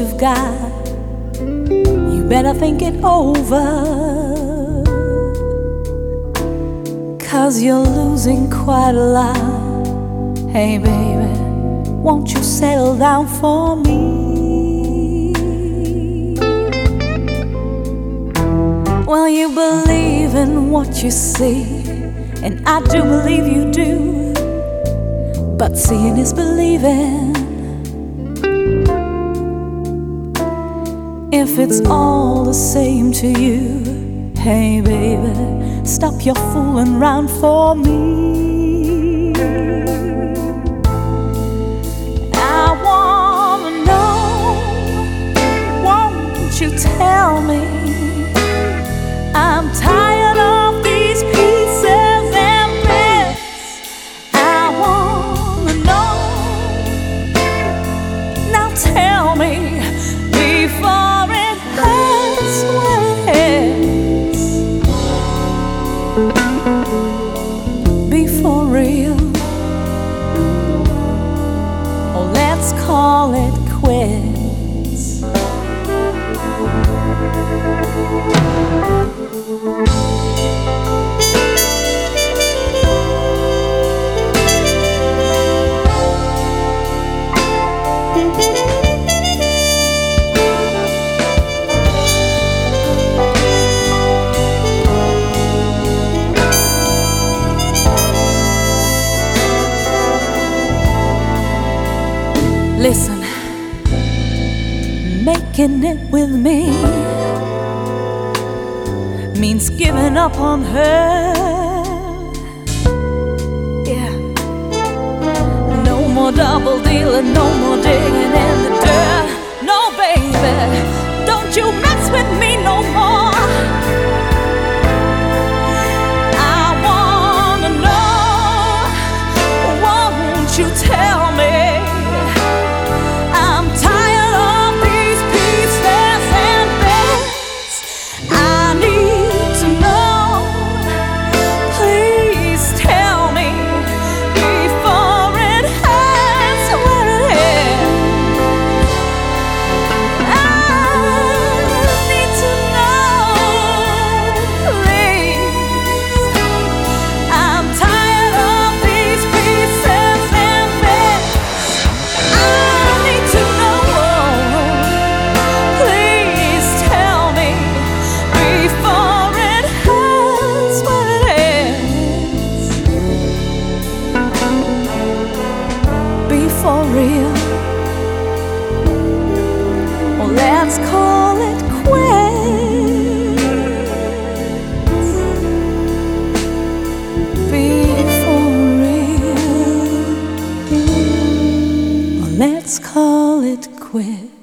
you've got, you better think it over, 'cause you're losing quite a lot. Hey baby, won't you settle down for me? Well, you believe in what you see, and I do believe you do, but seeing is believing. If it's all the same to you, hey baby, stop your fooling around for me. I wanna know, won't you tell me? I'm tired of these pieces and bits. I wanna know, now tell me before it hurts when it hurts. Be for real, or let's call it quits. Listen, making it with me means giving up on her. Yeah, no more double dealing, no more digging in the dirt. No, baby, don't you mess with me no more. I wanna know, won't you tell me? For real, well, let's call it quits. Be for real, well, let's call it quits.